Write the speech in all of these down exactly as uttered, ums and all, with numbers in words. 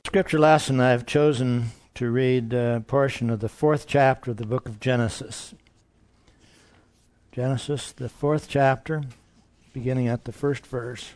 scripture lesson, I've chosen to read a portion of the fourth chapter of the book of Genesis. Genesis, the fourth chapter, beginning at the first verse.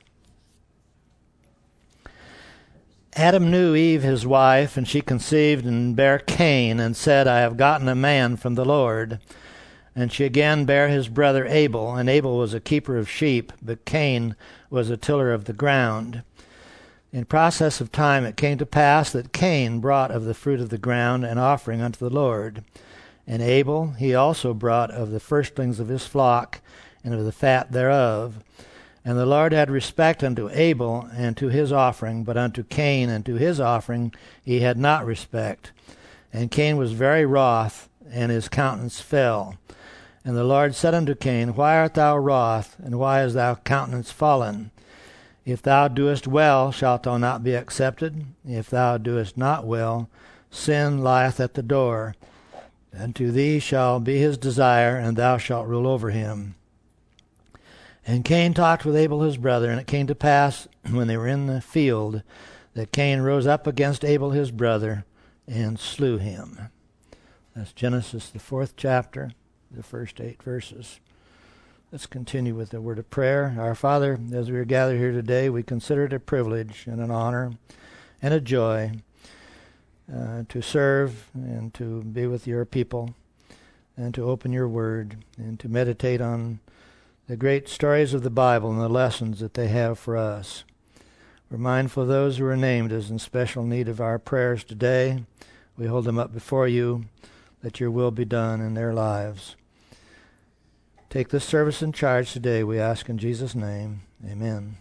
Adam knew Eve his wife, and she conceived and bare Cain, and said, I have gotten a man from the Lord. And she again bare his brother Abel, and Abel was a keeper of sheep, but Cain was a tiller of the ground. In process of time it came to pass that Cain brought of the fruit of the ground an offering unto the Lord. And Abel he also brought of the firstlings of his flock, and of the fat thereof. And the Lord had respect unto Abel and to his offering, but unto Cain and to his offering he had not respect. And Cain was very wroth, and his countenance fell. And the Lord said unto Cain, Why art thou wroth, and why is thy countenance fallen? If thou doest well, shalt thou not be accepted? If thou doest not well, sin lieth at the door. And to thee shall be his desire, and thou shalt rule over him. And Cain talked with Abel his brother, and it came to pass, when they were in the field, that Cain rose up against Abel his brother, and slew him. That's Genesis, the fourth chapter, the first eight verses. Let's continue with the word of prayer. Our Father, as we are gathered here today, we consider it a privilege and an honor and a joy uh, to serve and to be with your people and to open your word and to meditate on the great stories of the Bible and the lessons that they have for us. We're mindful of those who are named as in special need of our prayers today. We hold them up before you, that your will be done in their lives. Take this service in charge today, we ask in Jesus' name. Amen.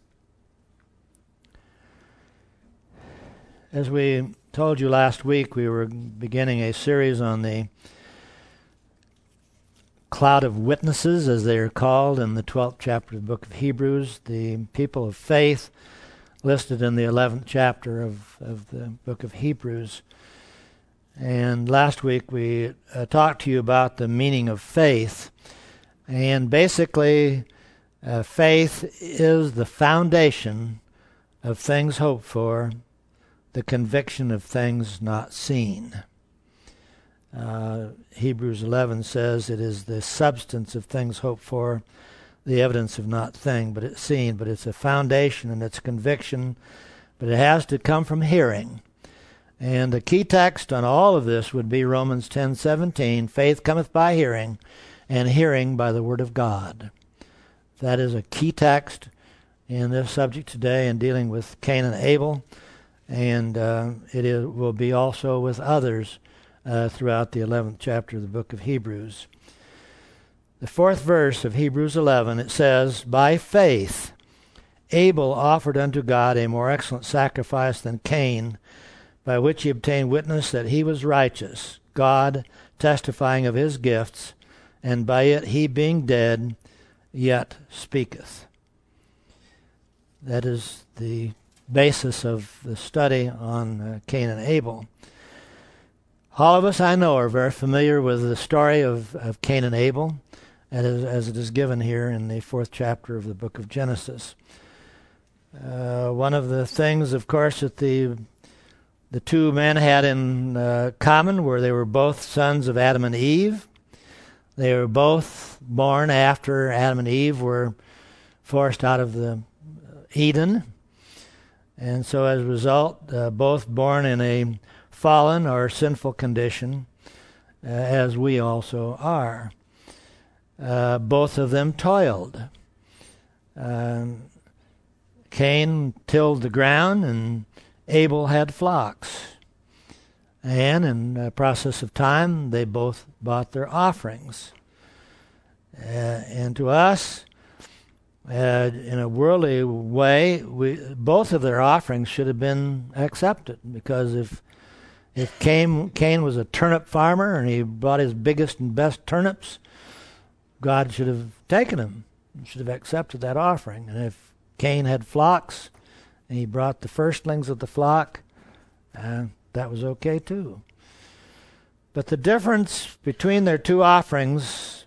As we told you last week, we were beginning a series on the cloud of witnesses, as they are called, in the twelfth chapter of the book of Hebrews, the people of faith listed in the eleventh chapter of, of the book of Hebrews. And last week we uh, talked to you about the meaning of faith. And basically, uh, faith is the foundation of things hoped for, the conviction of things not seen. Uh, Hebrews eleven says it is the substance of things hoped for, the evidence of not thing, but it's seen. But it's a foundation and it's a conviction, but it has to come from hearing. And the key text on all of this would be Romans ten seventeen. Faith cometh by hearing, and hearing by the word of God. That is a key text in this subject today in dealing with Cain and Abel, and uh, it is, will be also with others uh, throughout the eleventh chapter of the book of Hebrews. The fourth verse of Hebrews eleven, it says, By faith Abel offered unto God a more excellent sacrifice than Cain, by which he obtained witness that he was righteous, God testifying of his gifts, and by it he being dead yet speaketh. That is the basis of the study on uh, Cain and Abel. All of us, I know, are very familiar with the story of, of Cain and Abel, as, as it is given here in the fourth chapter of the book of Genesis. Uh, one of the things, of course, that the the two men had in uh, common were they were both sons of Adam and Eve. They were both born after Adam and Eve were forced out of the Eden. And so as a result, uh, both born in a fallen or sinful condition, uh, as we also are. Uh, both of them toiled. Um, Cain tilled the ground, and Abel had flocks. And in the process of time, they both bought their offerings. Uh, and to us, uh, in a worldly way, we, both of their offerings should have been accepted. Because if if Cain, Cain was a turnip farmer and he brought his biggest and best turnips, God should have taken him, should have accepted that offering. And if Cain had flocks and he brought the firstlings of the flock, uh, that was okay too. But the difference between their two offerings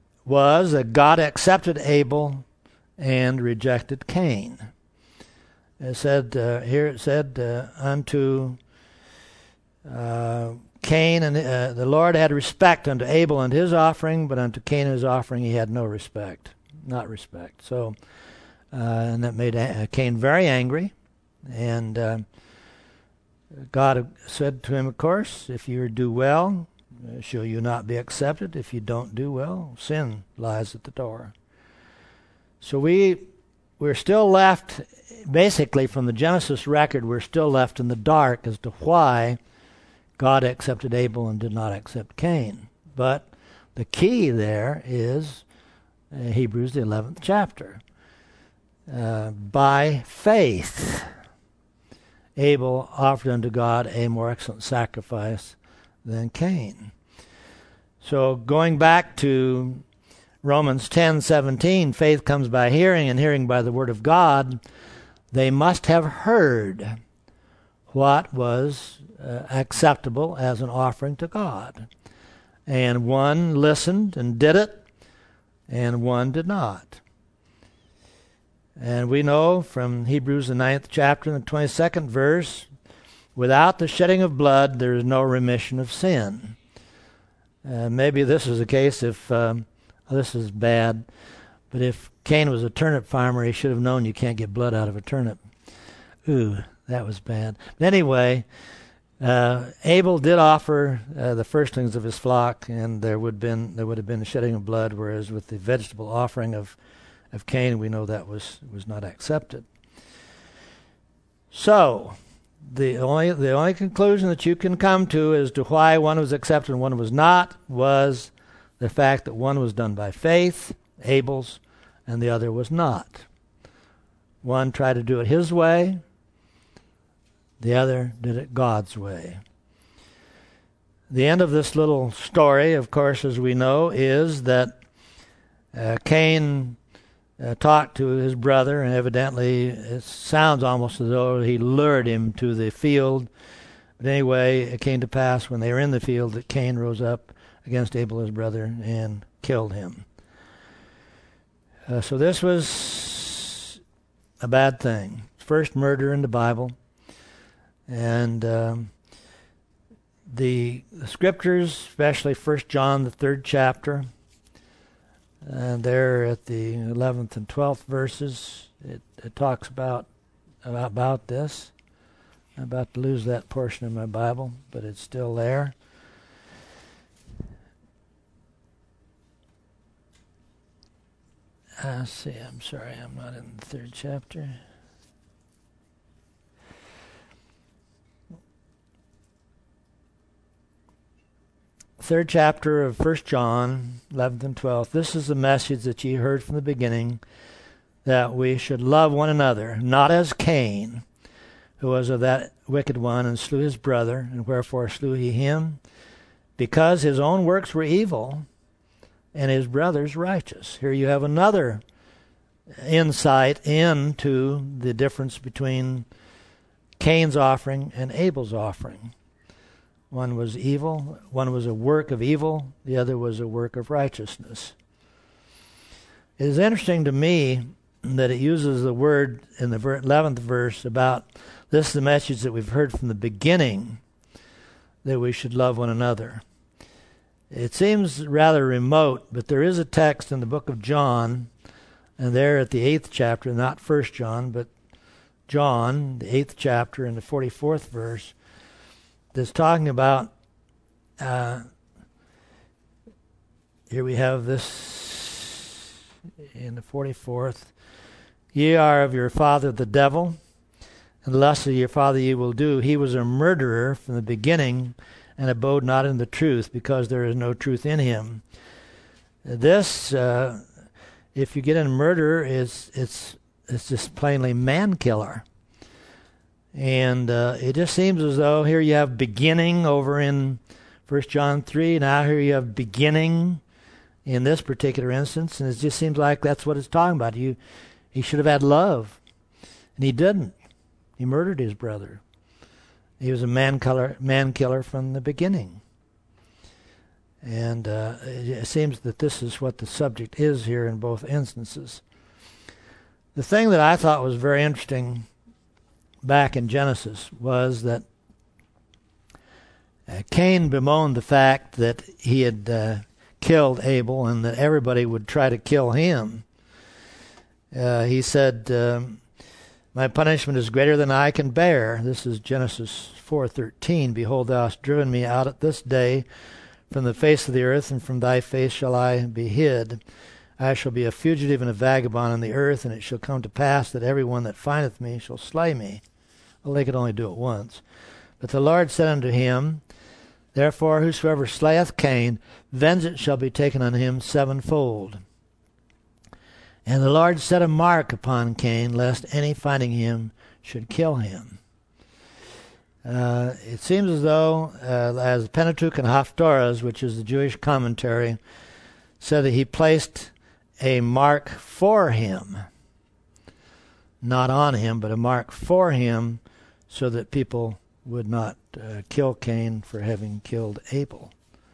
was that God accepted Abel and rejected Cain. It said, uh, here it said, uh, unto uh, Cain, and uh, the Lord had respect unto Abel and his offering, but unto Cain and his offering he had no respect, not respect. So, uh, and that made uh, Cain very angry, and uh, God said to him, of course, if you do well, uh, shall you not be accepted? If you don't do well, sin lies at the door. So we, we're still left, basically from the Genesis record, we're still left in the dark as to why God accepted Abel and did not accept Cain. But the key there is uh, Hebrews, the eleventh chapter. Uh, by faith, Abel offered unto God a more excellent sacrifice than Cain. So going back to Romans ten seventeen, faith comes by hearing, and hearing by the word of God. They must have heard what was uh, acceptable as an offering to God. And one listened and did it, and one did not. And we know from Hebrews, the ninth chapter, and the twenty-second verse, without the shedding of blood, there is no remission of sin. Uh, maybe this is the case if, um, oh, this is bad, but if Cain was a turnip farmer, he should have known you can't get blood out of a turnip. Ooh, that was bad. But anyway, uh, Abel did offer uh, the firstlings of his flock, and there would been there would have been a shedding of blood, whereas with the vegetable offering of of Cain, we know that was was not accepted. So, the only the only conclusion that you can come to as to why one was accepted and one was not was the fact that one was done by faith, Abel's, and the other was not. One tried to do it his way, the other did it God's way. The end of this little story, of course, as we know, is that uh, Cain uh, talked to his brother, and evidently it sounds almost as though he lured him to the field. But anyway, it came to pass when they were in the field that Cain rose up against Abel, his brother, and killed him. Uh, so this was a bad thing. First murder in the Bible. And um, the, the scriptures, especially First John, the third chapter, and there at the eleventh and twelfth verses, it, it talks about, about about this. I'm about to lose that portion of my Bible, but it's still there. Uh, see, I'm sorry, I'm not in the third chapter. Third chapter of First John, eleventh and twelfth. This is the message that ye heard from the beginning, that we should love one another, not as Cain, who was of that wicked one, and slew his brother. And wherefore slew he him? Because his own works were evil, and his brother's righteous. Here you have another insight into the difference between Cain's offering and Abel's offering. One was evil, one was a work of evil, the other was a work of righteousness. It is interesting to me that it uses the word in the eleventh verse about this is the message that we've heard from the beginning, that we should love one another. It seems rather remote, but there is a text in the book of John, and there at the eighth chapter, not First John, but John, the eighth chapter, and the forty-fourth verse, that's talking about, uh, here we have this in the forty-fourth, ye are of your father the devil, and the lust of your father ye will do. He was a murderer from the beginning, and abode not in the truth, because there is no truth in him. This, uh, if you get in murder, is it's it's just plainly man-killer. And uh, it just seems as though here you have beginning over in First John three. Now here you have beginning in this particular instance, and it just seems like that's what it's talking about. You, he should have had love, and he didn't. He murdered his brother. He was a man-killer, man-killer from the beginning. And uh, it, it seems that this is what the subject is here in both instances. The thing that I thought was very interesting back in Genesis was that uh, Cain bemoaned the fact that he had uh, killed Abel and that everybody would try to kill him. Uh, he said, um, my punishment is greater than I can bear. This is Genesis four thirteen. Behold, thou hast driven me out at this day from the face of the earth, and from thy face shall I be hid. I shall be a fugitive and a vagabond on the earth, and it shall come to pass that every one that findeth me shall slay me. Well, they could only do it once. But the Lord said unto him, therefore whosoever slayeth Cain, vengeance shall be taken on him sevenfold. And the Lord set a mark upon Cain, lest any finding him should kill him. Uh, it seems as though, uh, as Pentateuch and Haftorahs, which is the Jewish commentary, said that he placed a mark for him, not on him, but a mark for him, so that people would not uh, kill Cain for having killed Abel.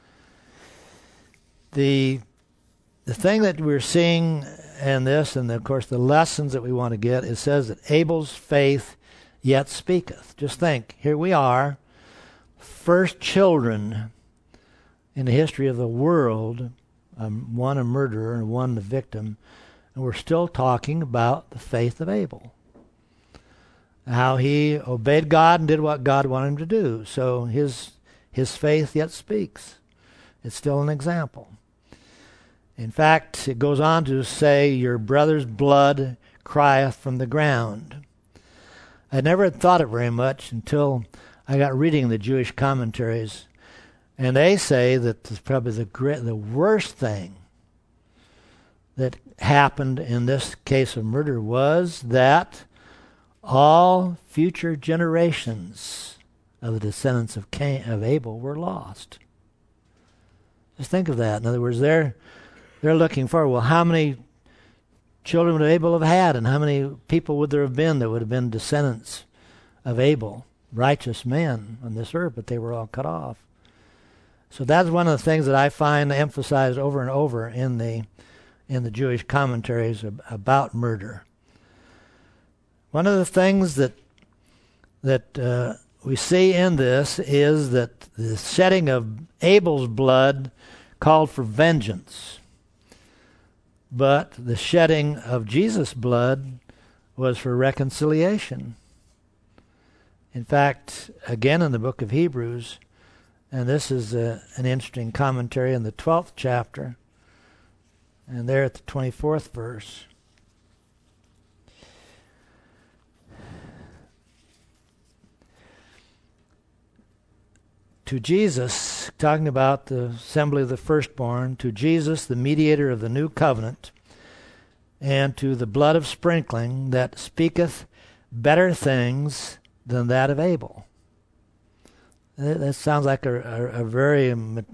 The the thing that we're seeing in this, and of course the lessons that we want to get, it says that Abel's faith yet speaketh. Just think, here we are, first children in the history of the world, um, one a murderer and one the victim, and we're still talking about the faith of Abel. How he obeyed God and did what God wanted him to do. So his his faith yet speaks. It's still an example. In fact, it goes on to say, your brother's blood crieth from the ground. I never had thought it very much until I got reading the Jewish commentaries, and they say that the, probably the great, the worst thing that happened in this case of murder was that all future generations of the descendants of Cain, of Abel were lost. Just think of that. In other words, they're they're looking for, well, how many children would Abel have had, and how many people would there have been that would have been descendants of Abel, righteous men on this earth, but they were all cut off. So that's one of the things that I find emphasized over and over in the in the Jewish commentaries about murder. One of the things that that uh, we see in this is that the shedding of Abel's blood called for vengeance, but the shedding of Jesus' blood was for reconciliation. In fact, again in the book of Hebrews, and this is a, an interesting commentary in the twelfth chapter, and there at the twenty-fourth verse. To Jesus, talking about the assembly of the firstborn, to Jesus, the mediator of the new covenant, and to the blood of sprinkling that speaketh better things than that of Abel. That sounds like a, a, a very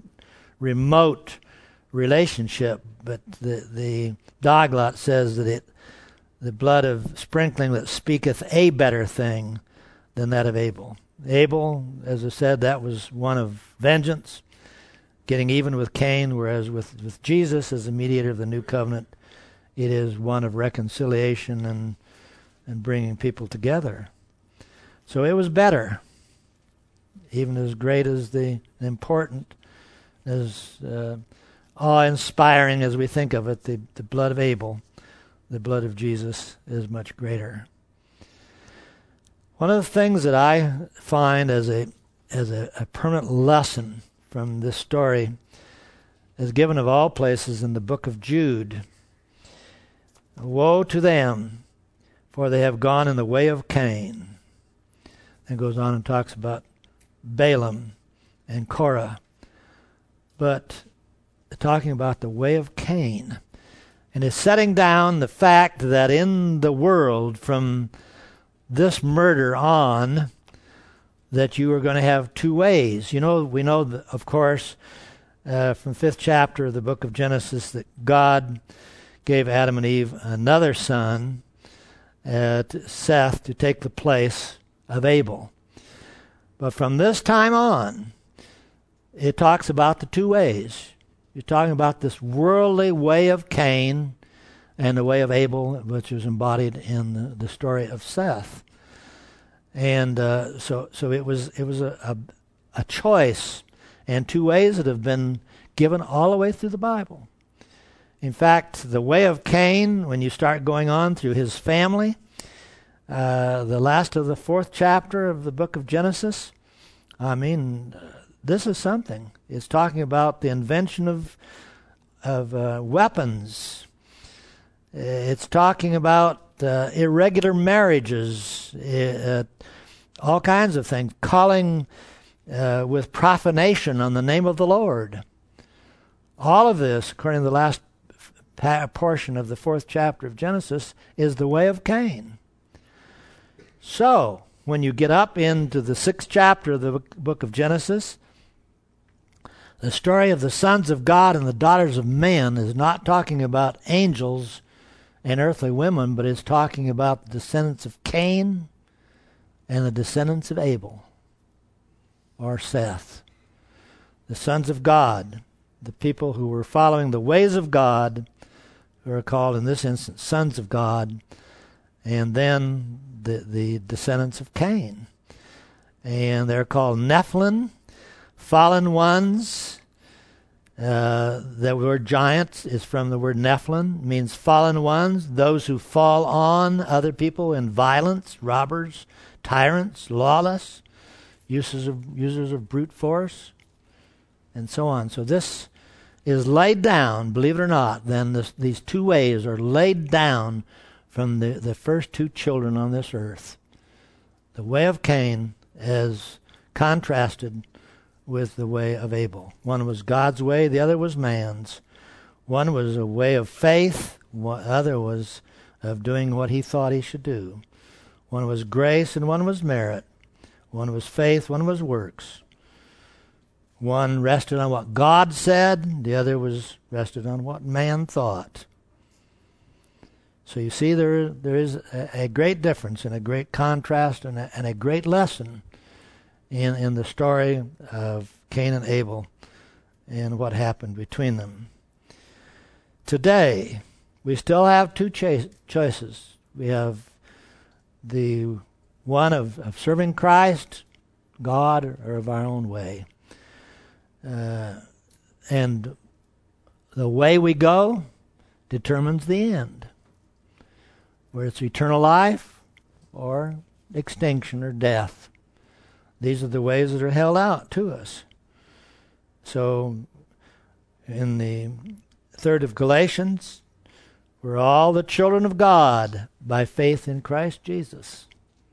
remote relationship, but the, the Daglot says that it, the blood of sprinkling that speaketh a better thing than that of Abel. Abel, as I said, that was one of vengeance, getting even with Cain, whereas with, with Jesus as the mediator of the new covenant, it is one of reconciliation and and bringing people together. So it was better, even as great as the important, as uh, awe-inspiring as we think of it, the, the blood of Abel, the blood of Jesus is much greater. One of the things that I find as a as a, a permanent lesson from this story is given of all places in the book of Jude. Woe to them, for they have gone in the way of Cain. And goes on and talks about Balaam and Korah. But talking about the way of Cain. And is setting down the fact that in the world from this murder on, that you are going to have two ways. You know, we know, that, of course, uh, from the fifth chapter of the book of Genesis, that God gave Adam and Eve another son, uh, to Seth, to take the place of Abel. But from this time on, it talks about the two ways. You're talking about this worldly way of Cain and the way of Abel, which was embodied in the, the story of Seth. And uh, so so it was it was a, a, a choice, and two ways that have been given all the way through the Bible. In fact, the way of Cain, when you start going on through his family, uh, the last of the fourth chapter of the book of Genesis, I mean, this is something. It's talking about the invention of of uh, weapons. It's talking about uh, irregular marriages, uh, all kinds of things, calling uh, with profanation on the name of the Lord. All of this, according to the last pa- portion of the fourth chapter of Genesis, is the way of Cain. So, when you get up into the sixth chapter of the book of Genesis, the story of the sons of God and the daughters of men is not talking about angels and earthly women, but it's talking about the descendants of Cain and the descendants of Abel, or Seth. The sons of God, the people who were following the ways of God, who are called in this instance sons of God, and then the, the descendants of Cain. And they're called Nephilim, fallen ones. Uh, the word giants is from the word Nephilim, means fallen ones, those who fall on other people in violence, robbers, tyrants, lawless, users of, users of brute force, and so on. So this is laid down, believe it or not, then this, these two ways are laid down from the, the first two children on this earth. The way of Cain as contrasted with the way of Abel. One was God's way, the other was man's. One was a way of faith, the other was of doing what he thought he should do. One was grace and one was merit. One was faith, one was works. One rested on what God said, the other was rested on what man thought. So you see there there is a, a great difference and a great contrast and a, and a great lesson in, in the story of Cain and Abel and what happened between them. Today, we still have two cho- choices. We have the one of, of serving Christ, God, or, or of our own way. Uh, and the way we go determines the end, whether it's eternal life or extinction or death. These are the ways that are held out to us. So, in the third of Galatians, we're all the children of God by faith in Christ Jesus.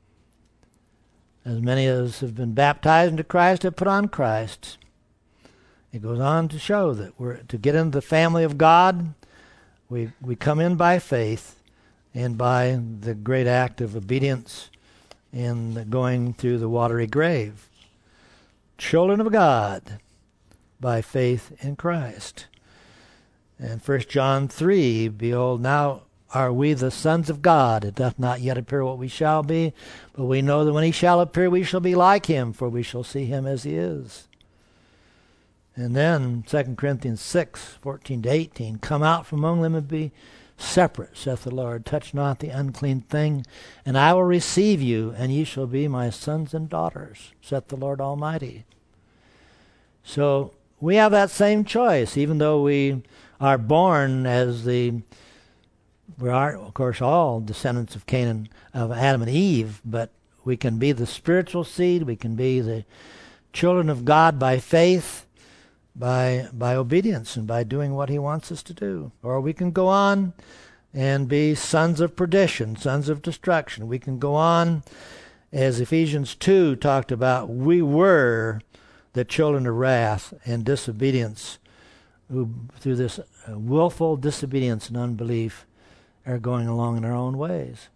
As many as have been baptized into Christ have put on Christ. It goes on to show that we're to get into the family of God, we we come in by faith and by the great act of obedience in going through the watery grave. Children of God by faith in Christ. And First John three, behold, now are we the sons of God. It doth not yet appear what we shall be, but we know that when he shall appear, we shall be like him, for we shall see him as he is. And then Second Corinthians six, fourteen to eighteen, come out from among them and be separate, saith the Lord. Touch not the unclean thing, and I will receive you, and ye shall be my sons and daughters, saith the Lord Almighty. So we have that same choice, even though we are born as the, we are, of course, all descendants of Canaan, of Adam and Eve, but we can be the spiritual seed, we can be the children of God by faith, by by obedience and by doing what he wants us to do. Or we can go on and be sons of perdition, sons of destruction. We can go on, as Ephesians two talked about, we were the children of wrath and disobedience, who through this uh, willful disobedience and unbelief are going along in our own ways.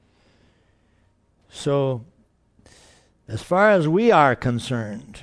So, as far as we are concerned,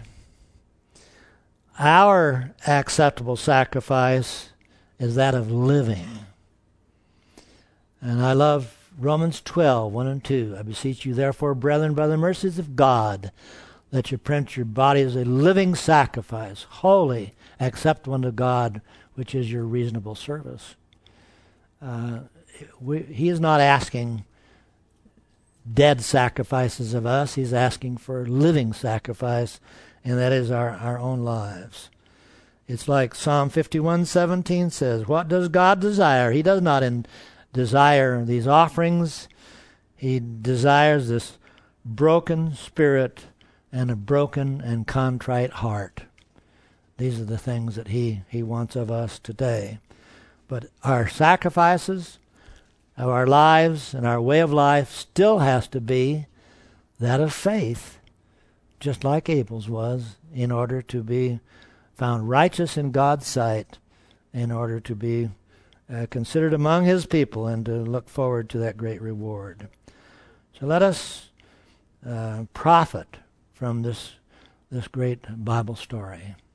our acceptable sacrifice is that of living. And I love Romans twelve, one and two. I beseech you, therefore, brethren, by the mercies of God, that you present your body as a living sacrifice, holy, acceptable unto God, which is your reasonable service. Uh, we, he is not asking dead sacrifices of us. He's asking for living sacrifice, and that is our, our own lives. It's like Psalm fifty-one seventeen says, what does God desire? He does not in desire these offerings. He desires this broken spirit and a broken and contrite heart. These are the things that he, he wants of us today. But our sacrifices, our lives, and our way of life still has to be that of faith, just like Abel's was, in order to be found righteous in God's sight, in order to be uh, considered among his people and to look forward to that great reward. So let us uh, profit from this, this great Bible story.